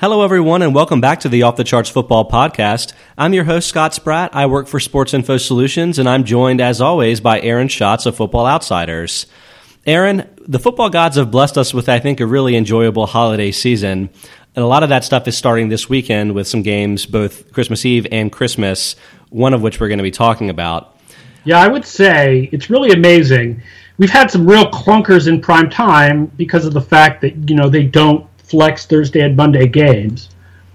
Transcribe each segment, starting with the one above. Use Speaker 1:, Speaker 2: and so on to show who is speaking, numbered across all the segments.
Speaker 1: Hello, everyone, and welcome back to the Off the Charts Football Podcast. I'm your host, Scott Spratt. I work for Sports Info Solutions, and I'm joined, as always, by Aaron Schatz of Football Outsiders. Aaron, the football gods have blessed us with, I think, a really enjoyable holiday season, and a lot of that stuff is starting this weekend with some games, both Christmas Eve and Christmas, one of which we're going to be talking about.
Speaker 2: Yeah, I would say it's really amazing. We've had some real clunkers in prime time because of the fact that, they don't flex Thursday and Monday games,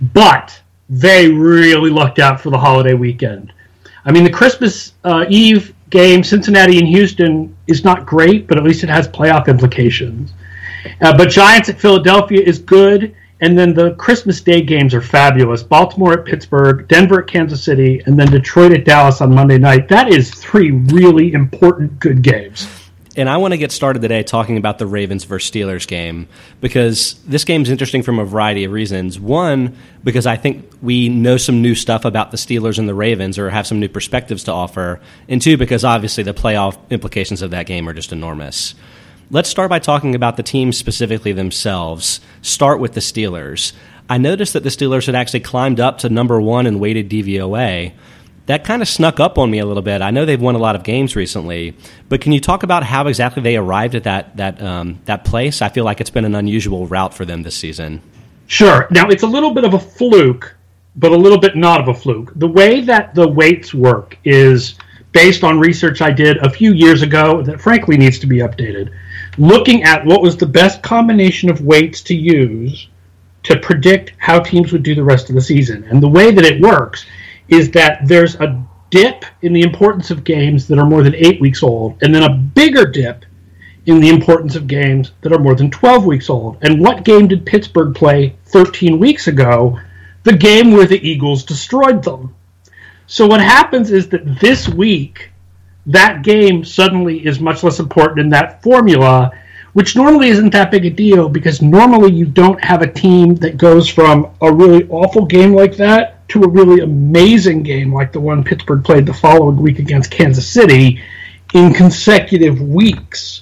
Speaker 2: but they really lucked out for the holiday weekend. I mean, the Christmas Eve game, Cincinnati and Houston, is not great, but at least it has playoff implications. But Giants at Philadelphia is good, and then the Christmas Day games are fabulous. Baltimore at Pittsburgh, Denver at Kansas City, and then Detroit at Dallas on Monday night. That is three really important good games.
Speaker 1: And I want to get started today talking about the Ravens versus Steelers game, because this game is interesting from a variety of reasons. One, because I think we know some new stuff about the Steelers and the Ravens, or have some new perspectives to offer. And two, because obviously the playoff implications of that game are just enormous. Let's start by talking about the teams specifically themselves. Start with the Steelers. I noticed that the Steelers had actually climbed up to number one in weighted DVOA. That kind of snuck up on me a little bit. I know they've won a lot of games recently, but can you talk about how exactly they arrived at that place? I feel like it's been an unusual route for them this season.
Speaker 2: Sure. Now, it's a little bit of a fluke, but a little bit not of a fluke. The way that the weights work is based on research I did a few years ago that frankly needs to be updated, looking at what was the best combination of weights to use to predict how teams would do the rest of the season. And the way that it works is that there's a dip in the importance of games that are more than 8 weeks old, and then a bigger dip in the importance of games that are more than 12 weeks old. And what game did Pittsburgh play 13 weeks ago? The game where the Eagles destroyed them. So what happens is that this week, that game suddenly is much less important in that formula, which normally isn't that big a deal, because normally you don't have a team that goes from a really awful game like that to a really amazing game like the one Pittsburgh played the following week against Kansas City in consecutive weeks.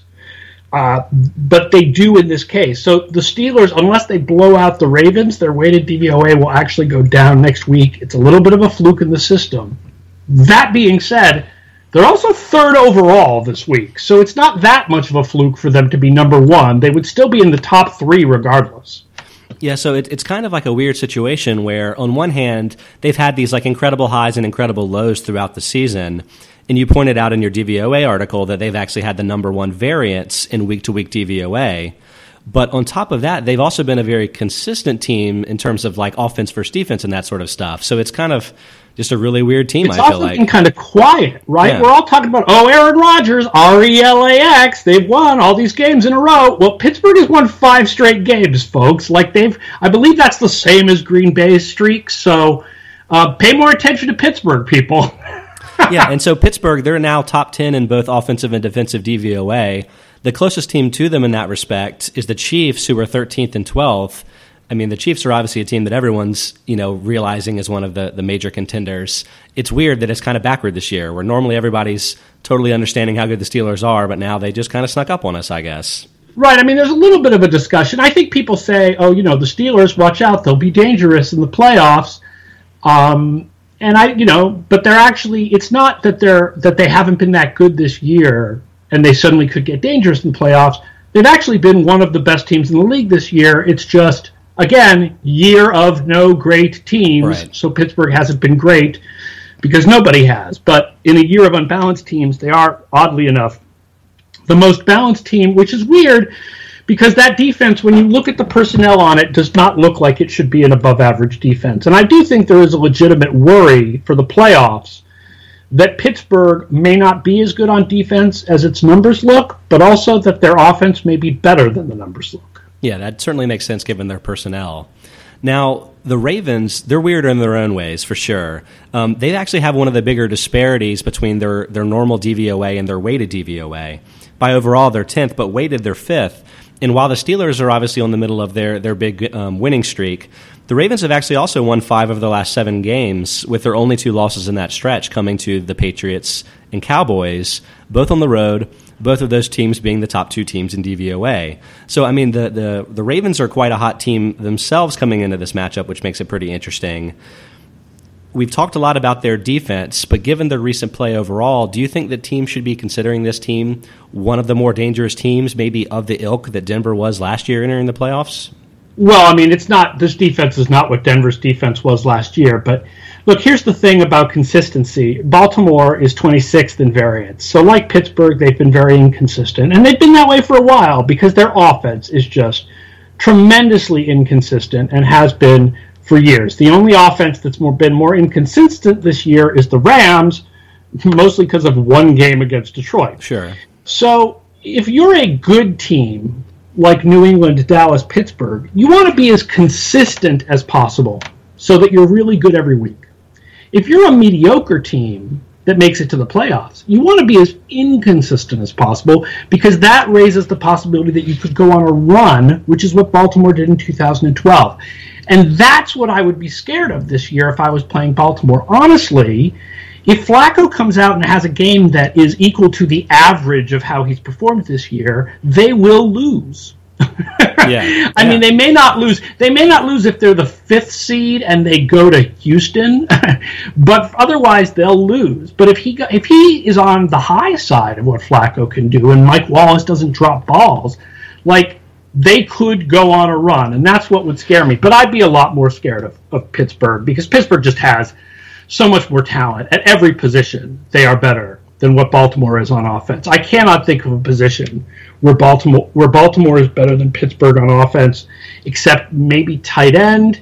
Speaker 2: But they do in this case. So the Steelers, unless they blow out the Ravens, their weighted DVOA will actually go down next week. It's a little bit of a fluke in the system. That being said, they're also third overall this week, so it's not that much of a fluke for them to be number one. They would still be in the top three regardless.
Speaker 1: Yeah, so it's kind of like a weird situation where, on one hand, they've had these like incredible highs and incredible lows throughout the season, and you pointed out in your DVOA article that they've actually had the number one variance in week-to-week DVOA. But on top of that, they've also been a very consistent team in terms of like offense versus defense and that sort of stuff. So it's kind of just a really weird team, I feel like.
Speaker 2: It's also been kind of quiet, right?
Speaker 1: Yeah.
Speaker 2: We're all talking about, Aaron Rodgers, RELAX, they've won all these games in a row. Well, Pittsburgh has won 5 straight games, folks. I believe that's the same as Green Bay's streak, so pay more attention to Pittsburgh, people.
Speaker 1: Yeah, and so Pittsburgh, they're now top 10 in both offensive and defensive DVOA. The closest team to them in that respect is the Chiefs, who are 13th and 12th. I mean, the Chiefs are obviously a team that everyone's, realizing is one of the major contenders. It's weird that it's kind of backward this year, where normally everybody's totally understanding how good the Steelers are, but now they just kind of snuck up on us, I guess.
Speaker 2: Right. I mean, there's a little bit of a discussion. I think people say, the Steelers, watch out, they'll be dangerous in the playoffs. But they're actually, it's not that they haven't been that good this year and they suddenly could get dangerous in the playoffs. They've actually been one of the best teams in the league this year. It's just, again, year of no great teams.
Speaker 1: Right.
Speaker 2: So Pittsburgh hasn't been great because nobody has. But in a year of unbalanced teams, they are, oddly enough, the most balanced team, which is weird because that defense, when you look at the personnel on it, does not look like it should be an above-average defense. And I do think there is a legitimate worry for the playoffs that Pittsburgh may not be as good on defense as its numbers look, but also that their offense may be better than the numbers look.
Speaker 1: Yeah, that certainly makes sense given their personnel. Now, the Ravens, they're weirder in their own ways, for sure. They actually have one of the bigger disparities between their normal DVOA and their weighted DVOA. By overall, they're 10th, but weighted, they're 5th. And while the Steelers are obviously on the middle of their big winning streak, the Ravens have actually also won 5 of their last 7 games, with their only 2 losses in that stretch coming to the Patriots and Cowboys, both on the road. both of those teams being the top 2 teams in DVOA. So, I mean, the Ravens are quite a hot team themselves coming into this matchup, which makes it pretty interesting. We've talked a lot about their defense, but given their recent play overall, do you think that teams should be considering this team one of the more dangerous teams, maybe of the ilk that Denver was last year entering the playoffs?
Speaker 2: Well, I mean, it's not. This defense is not what Denver's defense was last year. But look, here's the thing about consistency. Baltimore is 26th in variance. So like Pittsburgh, they've been very inconsistent. And they've been that way for a while because their offense is just tremendously inconsistent and has been for years. The only offense that's been more inconsistent this year is the Rams, mostly because of one game against Detroit.
Speaker 1: Sure.
Speaker 2: So if you're a good team like New England, Dallas, Pittsburgh, you want to be as consistent as possible so that you're really good every week. If you're a mediocre team that makes it to the playoffs, you want to be as inconsistent as possible because that raises the possibility that you could go on a run, which is what Baltimore did in 2012. And that's what I would be scared of this year if I was playing Baltimore. Honestly, if Flacco comes out and has a game that is equal to the average of how he's performed this year, they will lose. I mean, they may not lose. They may not lose if they're the 5th seed and they go to Houston, but otherwise they'll lose. But if he is on the high side of what Flacco can do, and Mike Wallace doesn't drop balls, like they could go on a run, and that's what would scare me. But I'd be a lot more scared of Pittsburgh because Pittsburgh just has so much more talent at every position. They are better than what Baltimore is on offense. I cannot think of a position where Baltimore is better than Pittsburgh on offense, except maybe tight end,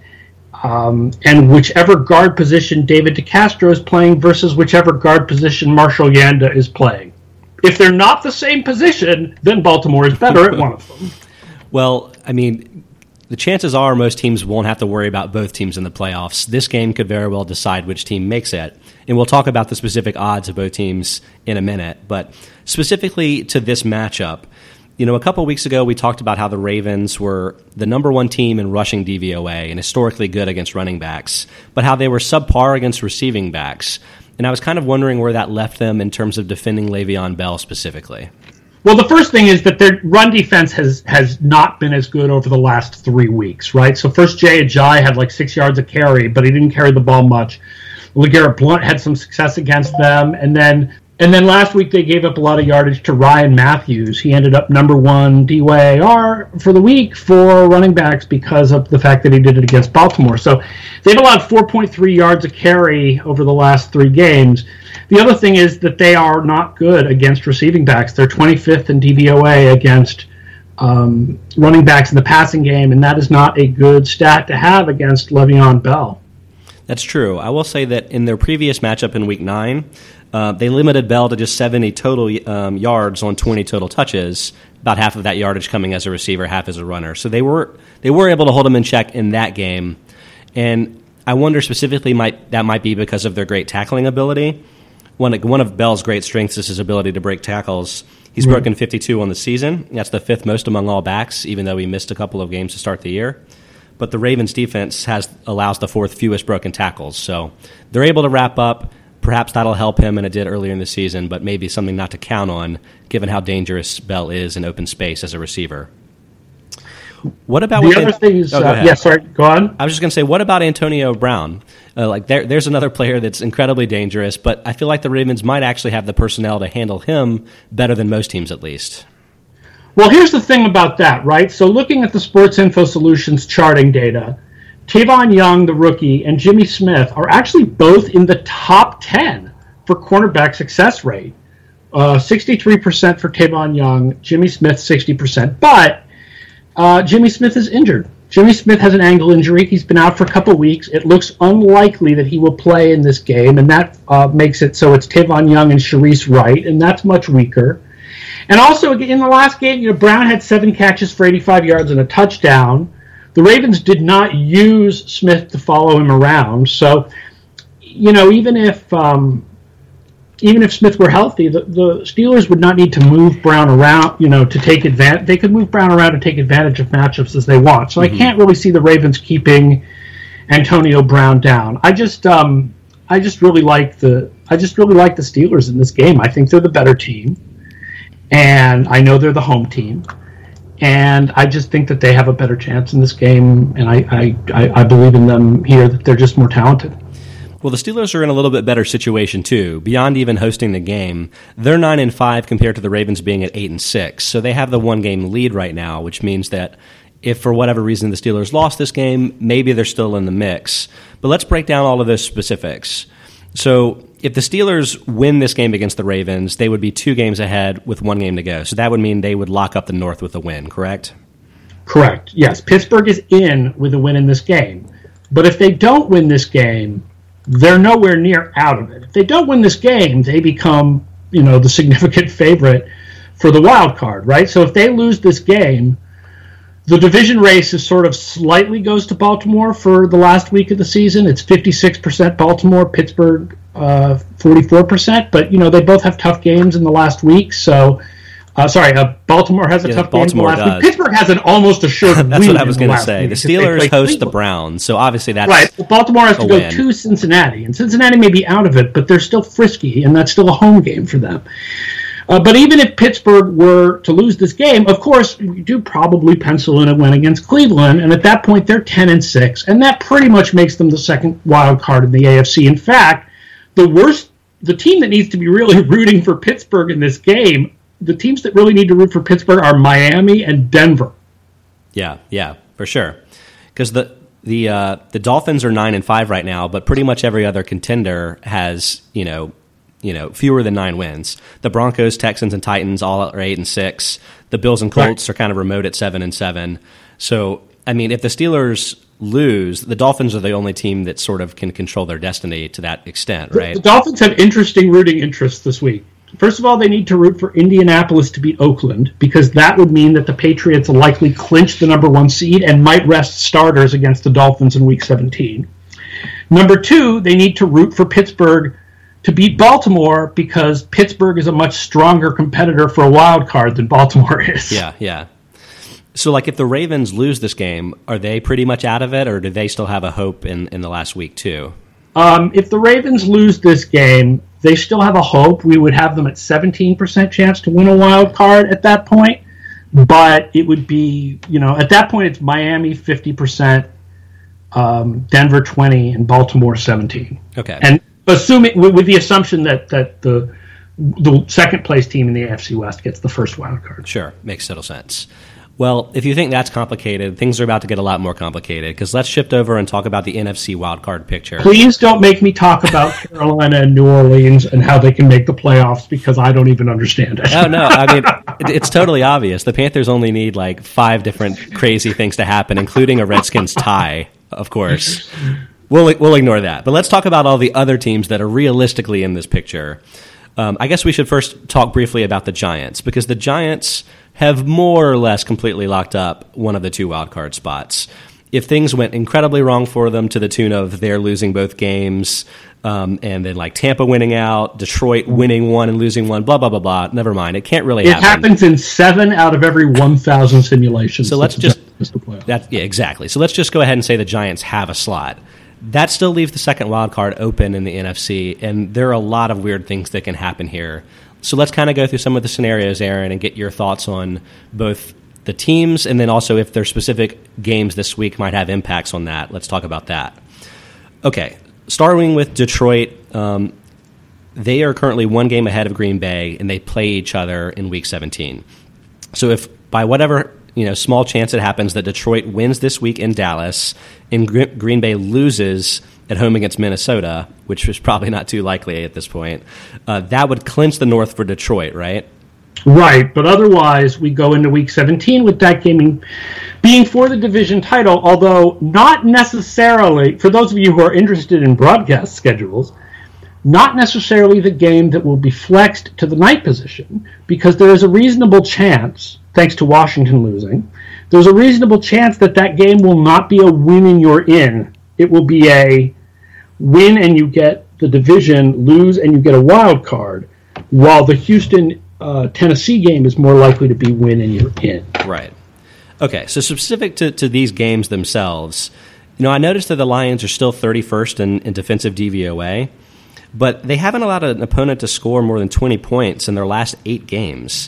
Speaker 2: and whichever guard position David DeCastro is playing versus whichever guard position Marshall Yanda is playing. If they're not the same position, then Baltimore is better at one of them.
Speaker 1: Well, I mean, the chances are most teams won't have to worry about both teams in the playoffs. This game could very well decide which team makes it. And we'll talk about the specific odds of both teams in a minute. But specifically to this matchup, you know, a couple weeks ago we talked about how the Ravens were the number 1 team in rushing DVOA and historically good against running backs, but how they were subpar against receiving backs. And I was kind of wondering where that left them in terms of defending Le'Veon Bell specifically.
Speaker 2: Well, the first thing is that their run defense has not been as good over the last 3 weeks, right? So first Jay Ajayi had like 6 yards a carry, but he didn't carry the ball much. LeGarrette Blount had some success against them, and then last week they gave up a lot of yardage to Ryan Matthews. He ended up number 1 DYAR for the week for running backs because of the fact that he did it against Baltimore. So they've allowed 4.3 yards a carry over the last 3 games. The other thing is that they are not good against receiving backs. They're 25th in DVOA against running backs in the passing game, and that is not a good stat to have against Le'Veon Bell.
Speaker 1: That's true. I will say that in their previous matchup in Week 9, they limited Bell to just 70 total yards on 20 total touches, about half of that yardage coming as a receiver, half as a runner. So they were able to hold him in check in that game. And I wonder specifically that might be because of their great tackling ability. One of Bell's great strengths is his ability to break tackles. He's broken 52 on the season. That's the 5th most among all backs, even though he missed a couple of games to start the year. But the Ravens' defense allows the 4th fewest broken tackles. So they're able to wrap up. Perhaps that'll help him, and it did earlier in the season, but maybe something not to count on, given how dangerous Bell is in open space as a receiver. What about
Speaker 2: the other things? Go on.
Speaker 1: I was just going to say, what about Antonio Brown? There's another player that's incredibly dangerous, but I feel like the Ravens might actually have the personnel to handle him better than most teams, at least.
Speaker 2: Well, here's the thing about that, right? So looking at the Sports Info Solutions charting data, Tavon Young, the rookie, and Jimmy Smith are actually both in the top 10 for cornerback success rate. 63% for Tavon Young, Jimmy Smith 60%. But Jimmy Smith is injured. Jimmy Smith has an ankle injury. He's been out for a couple weeks. It looks unlikely that he will play in this game, and that makes it so it's Tavon Young and Sharice Wright, and that's much weaker. And also, in the last game, Brown had 7 catches for 85 yards and a touchdown. The Ravens did not use Smith to follow him around. So, even if Smith were healthy, the Steelers would not need to move Brown around, to take advantage. They could move Brown around to take advantage of matchups as they want. So I can't really see the Ravens keeping Antonio Brown down. I just really like the Steelers in this game. I think they're the better team. and I know they're the home team. And I just think that they have a better chance in this game, and I believe in them here, that they're just more talented.
Speaker 1: Well, the Steelers are in a little bit better situation too. Beyond even hosting the game, they're 9-5 compared to the Ravens being at 8-6. So they have the one-game lead right now, which means that if for whatever reason the Steelers lost this game, maybe they're still in the mix. But let's break down all of those specifics. So if the Steelers win this game against the Ravens, they would be 2 games ahead with 1 game to go. So that would mean they would lock up the North with a win, correct?
Speaker 2: Correct. Yes, Pittsburgh is in with a win in this game. But if they don't win this game, they're nowhere near out of it. If they don't win this game, they become, the significant favorite for the wild card, right? So if they lose this game, the division race is sort of slightly goes to Baltimore for the last week of the season. It's 56% Baltimore, Pittsburgh 44%. But, they both have tough games in the last week. So, Baltimore has a tough game in the last week. Pittsburgh has an almost assured win.
Speaker 1: That's what I was going to say. The Steelers host the Browns, so obviously that's
Speaker 2: right. Well, Baltimore has to go to Cincinnati, and Cincinnati may be out of it, but they're still frisky, and that's still a home game for them. But even if Pittsburgh were to lose this game, of course, we do probably pencil in a win against Cleveland, and at that point they're 10-6, and that pretty much makes them the second wild card in the AFC. In fact, the team that needs to be really rooting for Pittsburgh in this game, the teams that really need to root for Pittsburgh are Miami and Denver.
Speaker 1: Yeah, for sure. Because the Dolphins are 9-5 right now, but pretty much every other contender has fewer than 9 wins. The Broncos, Texans, and Titans all are 8-6. The Bills and Colts are kind of remote at 7-7. So, I mean, if the Steelers lose, the Dolphins are the only team that sort of can control their destiny to that extent, right?
Speaker 2: The Dolphins have interesting rooting interests this week. First of all, they need to root for Indianapolis to beat Oakland, because that would mean that the Patriots will likely clinch the number 1 seed and might rest starters against the Dolphins in Week 17. Number 2, they need to root for Pittsburgh to beat Baltimore, because Pittsburgh is a much stronger competitor for a wild card than Baltimore is.
Speaker 1: Yeah. So, if the Ravens lose this game, are they pretty much out of it, or do they still have a hope in the last week, too?
Speaker 2: If the Ravens lose this game, they still have a hope. We would have them at 17% chance to win a wild card at that point. But it would be, at that point it's Miami 50%, Denver 20%, and Baltimore 17%.
Speaker 1: Okay.
Speaker 2: And assuming, with the assumption that the second place team in the AFC West gets the first wild card.
Speaker 1: Sure, makes total sense. Well, if you think that's complicated, things are about to get a lot more complicated, because let's shift over and talk about the NFC wildcard picture.
Speaker 2: Please don't make me talk about Carolina and New Orleans and how they can make the playoffs, because I don't even understand it.
Speaker 1: Oh, no, I mean, it's totally obvious. The Panthers only need 5 different crazy things to happen, including a Redskins tie, of course. We'll ignore that. But let's talk about all the other teams that are realistically in this picture. I guess we should first talk briefly about the Giants, because the Giants have more or less completely locked up one of the 2 wildcard spots. If things went incredibly wrong for them to the tune of they're losing both games, and then Tampa winning out, Detroit winning 1 and losing 1, blah, blah, blah, blah, never mind. It can't really happen.
Speaker 2: It happens in 7 out of every 1,000 simulations.
Speaker 1: So let's exactly. So let's just go ahead and say the Giants have a slot. That still leaves the second wild card open in the NFC, and there are a lot of weird things that can happen here. So let's kind of go through some of the scenarios, Aaron, and get your thoughts on both the teams and then also if their specific games this week might have impacts on that. Let's talk about that. Okay, starting with Detroit, they are currently 1 game ahead of Green Bay, and they play each other in Week 17. So if by whatever small chance it happens that Detroit wins this week in Dallas and Green Bay loses at home against Minnesota, which is probably not too likely at this point, that would clinch the North for Detroit, right?
Speaker 2: Right, but otherwise we go into Week 17 with that game being for the division title, although not necessarily, for those of you who are interested in broadcast schedules, not necessarily the game that will be flexed to the night position, because there is a reasonable chance, thanks to Washington losing, there's a reasonable chance that game will not be a win and you're in. It will be a win and you get the division, lose and you get a wild card, while the Houston-Tennessee game is more likely to be win and you're in.
Speaker 1: Right. Okay, so specific to these games themselves, I noticed that the Lions are still 31st in defensive DVOA, but they haven't allowed an opponent to score more than 20 points in their last 8 games.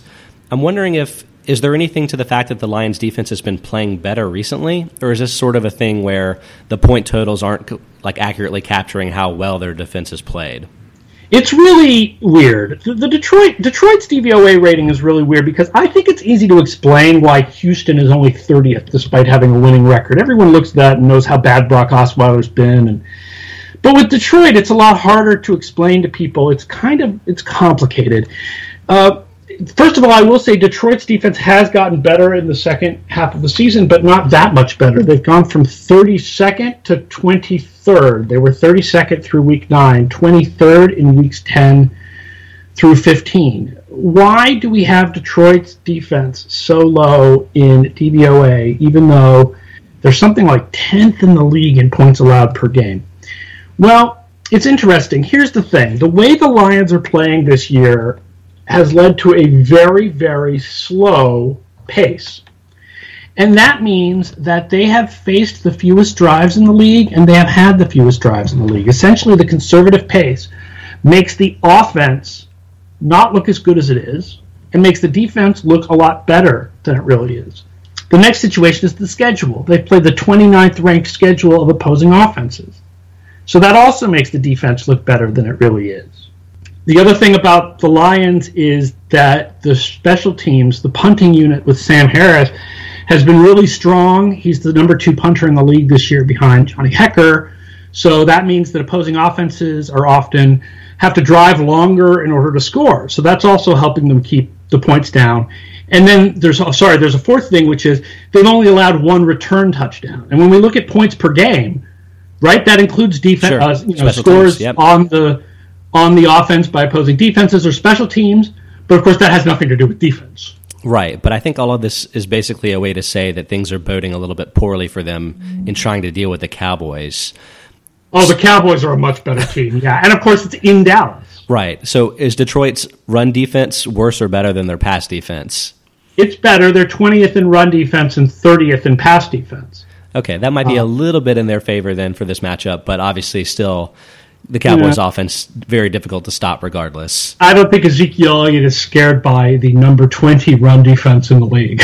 Speaker 1: I'm wondering is there anything to the fact that the Lions defense has been playing better recently, or is this sort of a thing where the point totals aren't like accurately capturing how well their defense has played?
Speaker 2: It's really weird. The Detroit's DVOA rating is really weird because I think it's easy to explain why Houston is only 30th despite having a winning record. Everyone looks at that and knows how bad Brock Osweiler's been, but with Detroit, it's a lot harder to explain to people. It's complicated. First of all, I will say Detroit's defense has gotten better in the second half of the season, but not that much better. They've gone from 32nd to 23rd. They were 32nd through week 9, 23rd in weeks 10 through 15. Why do we have Detroit's defense so low in DVOA, even though they're something like 10th in the league in points allowed per game? Well, it's interesting. Here's the thing. The way the Lions are playing this year has led to a very, very slow pace. And that means that they have faced the fewest drives in the league, and they have had the fewest drives in the league. Essentially, the conservative pace makes the offense not look as good as it is, and makes the defense look a lot better than it really is. The next situation is the schedule. They've played the 29th ranked schedule of opposing offenses. So that also makes the defense look better than it really is. The other thing about the Lions is that the special teams, the punting unit with Sam Harris, has been really strong. He's the number 2 punter in the league this year behind Johnny Hekker. So that means that opposing offenses are often have to drive longer in order to score. So that's also helping them keep the points down. And then there's a fourth thing, which is they've only allowed 1 return touchdown. And when we look at points per game, right, that includes defense, scores teams, on the offense by opposing defenses or special teams, but of course that has nothing to do with defense.
Speaker 1: Right, but I think all of this is basically a way to say that things are boding a little bit poorly for them in trying to deal with the Cowboys.
Speaker 2: Oh, the Cowboys are a much better team, yeah. And of course it's in Dallas.
Speaker 1: Right, so is Detroit's run defense worse or better than their pass defense?
Speaker 2: It's better. They're 20th in run defense and 30th in pass defense.
Speaker 1: Okay, that might be a little bit in their favor then for this matchup, but obviously still the Cowboys' offense, very difficult to stop regardless.
Speaker 2: I don't think Ezekiel Elliott is scared by the number 20 run defense in the league.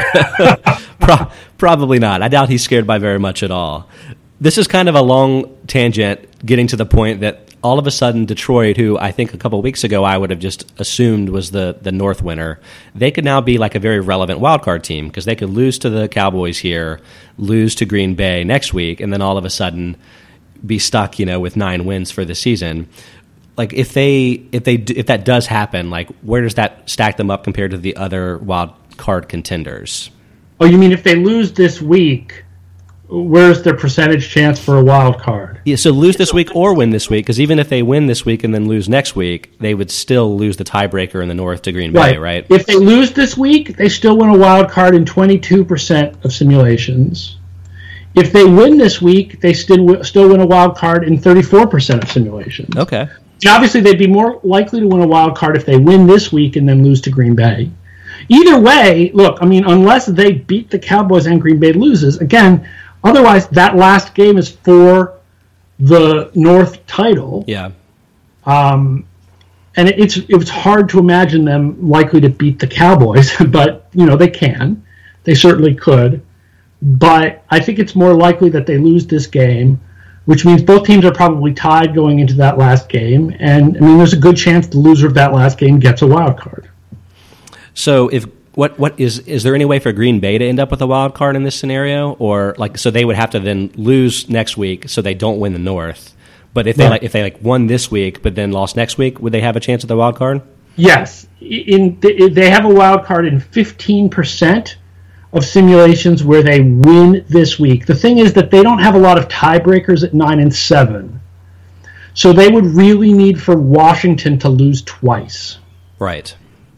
Speaker 1: Probably not. I doubt he's scared by very much at all. This is kind of a long tangent getting to the point that all of a sudden Detroit, who I think a couple of weeks ago I would have just assumed was the North winner, they could now be like a very relevant wildcard team because they could lose to the Cowboys here, lose to Green Bay next week, and then all of a sudden be stuck, with 9 wins for the season. Like if that does happen, like where does that stack them up compared to the other wild card contenders?
Speaker 2: Oh, you mean if they lose this week, where's their percentage chance for a wild card?
Speaker 1: Yeah, so lose this week or win this week, because even if they win this week and then lose next week, they would still lose the tiebreaker in the North to Green Bay, right?
Speaker 2: If they lose this week, they still win a wild card in 22% of simulations. If they win this week, they still win a wild card in 34% of simulations.
Speaker 1: Okay.
Speaker 2: And obviously, they'd be more likely to win a wild card if they win this week and then lose to Green Bay. Either way, look, unless they beat the Cowboys and Green Bay loses, again, otherwise that last game is for the North title.
Speaker 1: Yeah.
Speaker 2: And it was hard to imagine them likely to beat the Cowboys, but, they can. They certainly could. But I think it's more likely that they lose this game, which means both teams are probably tied going into that last game. And, there's a good chance the loser of that last game gets a wild card.
Speaker 1: So is there any way for Green Bay to end up with a wild card in this scenario? Or so they would have to then lose next week so they don't win the North. But if they won this week but then lost next week, would they have a chance at the wild card?
Speaker 2: Yes. They have a wild card in 15% of simulations where they win this week. The thing is that they don't have a lot of tiebreakers at 9 and 7. So they would really need for Washington to lose twice.
Speaker 1: Right.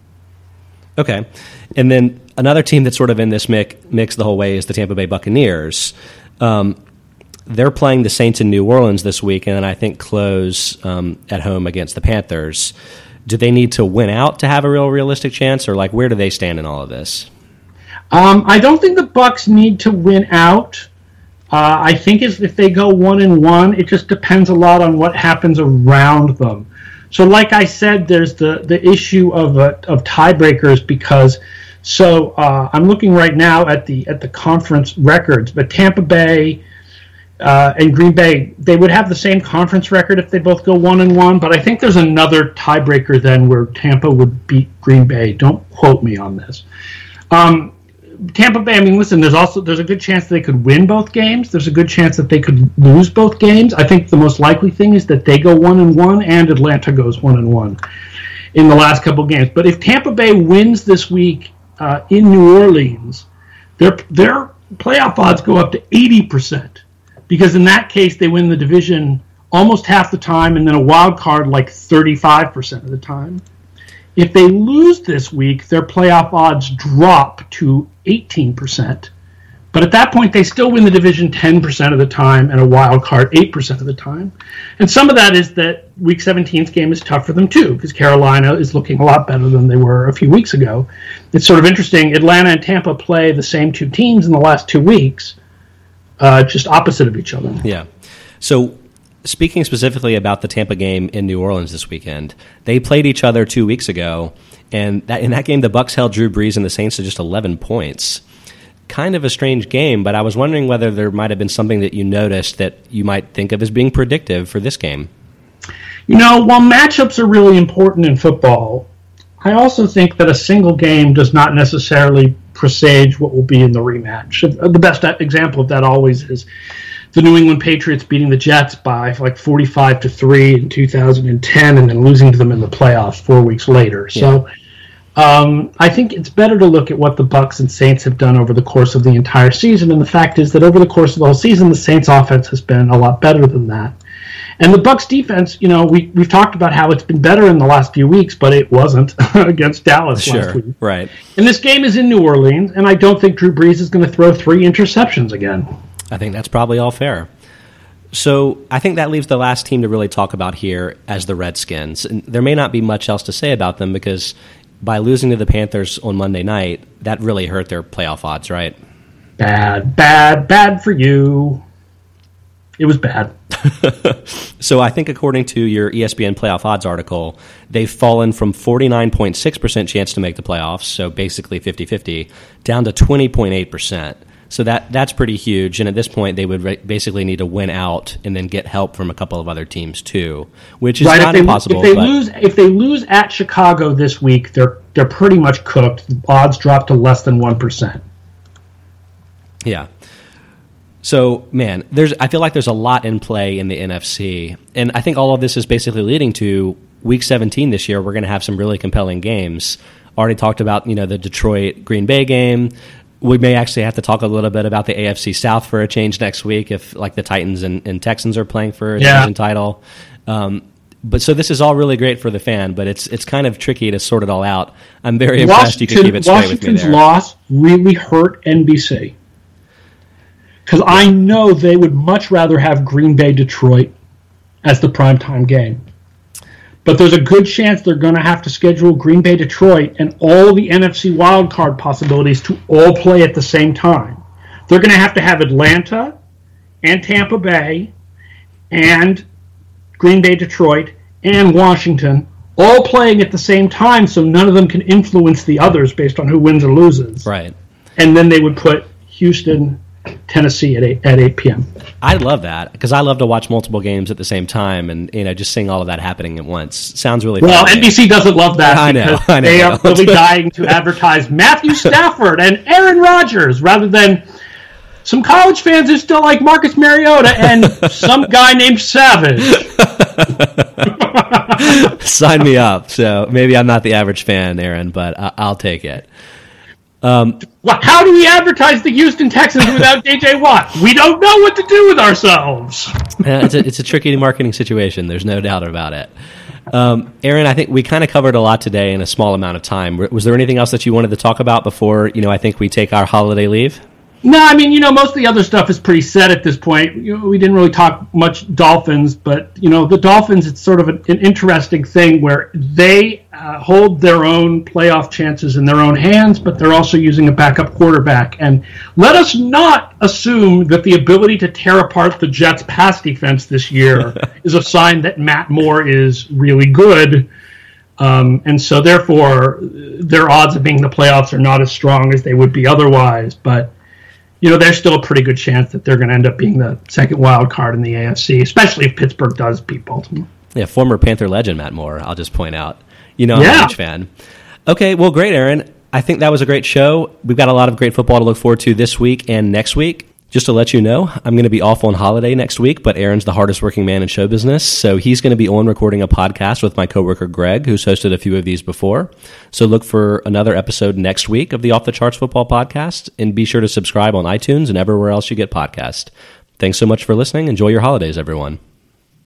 Speaker 1: Okay. And then another team that's sort of in this mix the whole way is the Tampa Bay Buccaneers. They're playing the Saints in New Orleans this week and then I think close at home against the Panthers. Do they need to win out to have a realistic chance, or where do they stand in all of this?
Speaker 2: I don't think the Bucs need to win out. I think if they go 1-1, it just depends a lot on what happens around them. So, like I said, there's the issue of tiebreakers because. So I'm looking right now at the conference records, but Tampa Bay and Green Bay, they would have the same conference record if they both go 1-1. But I think there's another tiebreaker then where Tampa would beat Green Bay. Don't quote me on this. Tampa Bay, I mean, listen, there's a good chance they could win both games. There's a good chance that they could lose both games. I think the most likely thing is that they go 1-1 and Atlanta goes 1-1 in the last couple games. But if Tampa Bay wins this week in New Orleans, their playoff odds go up to 80%, because in that case they win the division almost half the time and then a wild card like 35% of the time. If they lose this week, their playoff odds drop to 18%. But at that point, they still win the division 10% of the time and a wild card 8% of the time. And some of that is that Week 17's game is tough for them, too, because Carolina is looking a lot better than they were a few weeks ago. It's sort of interesting. Atlanta and Tampa play the same two teams in the last 2 weeks, just opposite of each other.
Speaker 1: Yeah. So speaking specifically about the Tampa game in New Orleans this weekend, they played each other 2 weeks ago, and in that game, the Bucs held Drew Brees and the Saints to just 11 points. Kind of a strange game, but I was wondering whether there might have been something that you noticed that you might think of as being predictive for this game.
Speaker 2: You know, while matchups are really important in football, I also think that a single game does not necessarily presage what will be in the rematch. The best example of that always is the New England Patriots beating the Jets by like 45-3 in 2010 and then losing to them in the playoffs 4 weeks later. Yeah. So I think it's better to look at what the Bucs and Saints have done over the course of the entire season, and the fact is that over the course of the whole season, the Saints' offense has been a lot better than that. And the Bucs' defense, you know, we've talked about how it's been better in the last few weeks, but it wasn't against Dallas last week.
Speaker 1: Right.
Speaker 2: And this game is in New Orleans, and I don't think Drew Brees is going to throw 3 interceptions again.
Speaker 1: I think that's probably all fair. So I think that leaves the last team to really talk about here as the Redskins. And there may not be much else to say about them because by losing to the Panthers on Monday night, that really hurt their playoff odds, right? Bad for you. It was bad. So I think according to your ESPN playoff odds article, they've fallen from 49.6% chance to make the playoffs, so basically 50-50, down to 20.8%. So that's pretty huge, and at this point they would basically need to win out and then get help from a couple of other teams too, which is not impossible.
Speaker 2: If they lose at Chicago this week, they're pretty much cooked. The odds drop to less than 1%.
Speaker 1: Yeah. So, man, I feel like there's a lot in play in the NFC, and I think all of this is basically leading to Week 17 this year. We're going to have some really compelling games. Already talked about, the Detroit-Green Bay game. We may actually have to talk a little bit about the AFC South for a change next week if, like, the Titans and Texans are playing for a division title. But so this is all really great for the fan, but it's kind of tricky to sort it all out. I'm very impressed you can keep it straight with me there.
Speaker 2: Washington's loss really hurt NBC. Because I know they would much rather have Green Bay-Detroit as the primetime game. But there's a good chance they're going to have to schedule Green Bay-Detroit and all the NFC wildcard possibilities to all play at the same time. They're going to have Atlanta and Tampa Bay and Green Bay-Detroit and Washington all playing at the same time, so none of them can influence the others based on who wins or loses.
Speaker 1: Right.
Speaker 2: And then they would put Houston, Tennessee at 8 p.m.
Speaker 1: I love that because I love to watch multiple games at the same time and just seeing all of that happening at once. Sounds really fun.
Speaker 2: Well, NBC doesn't love that
Speaker 1: I know.
Speaker 2: They are really dying to advertise Matthew Stafford and Aaron Rodgers rather than some college fans who still like Marcus Mariota and some guy named Savage.
Speaker 1: Sign me up. So maybe I'm not the average fan, Aaron, but I'll take it.
Speaker 2: Well, how do we advertise the Houston Texans without J.J. Watt? We don't know what to do with ourselves.
Speaker 1: It's a tricky marketing situation. There's no doubt about it. Aaron, I think we kind of covered a lot today in a small amount of time. Was there anything else that you wanted to talk about before, I think we take our holiday leave?
Speaker 2: No, I mean, most of the other stuff is pretty set at this point. We didn't really talk much Dolphins, but, the Dolphins, it's sort of an interesting thing where they hold their own playoff chances in their own hands, but they're also using a backup quarterback. And let us not assume that the ability to tear apart the Jets' pass defense this year is a sign that Matt Moore is really good. And so, therefore, their odds of being in the playoffs are not as strong as they would be otherwise. But, there's still a pretty good chance that they're going to end up being the second wild card in the AFC, especially if Pittsburgh does beat Baltimore.
Speaker 1: Yeah, former Panther legend Matt Moore, I'll just point out. I'm a huge fan. Okay, well, great, Aaron. I think that was a great show. We've got a lot of great football to look forward to this week and next week. Just to let you know, I'm going to be off on holiday next week, but Aaron's the hardest working man in show business, so he's going to be on recording a podcast with my coworker Greg, who's hosted a few of these before. So look for another episode next week of the Off the Charts Football Podcast, and be sure to subscribe on iTunes and everywhere else you get podcasts. Thanks so much for listening. Enjoy your holidays, everyone.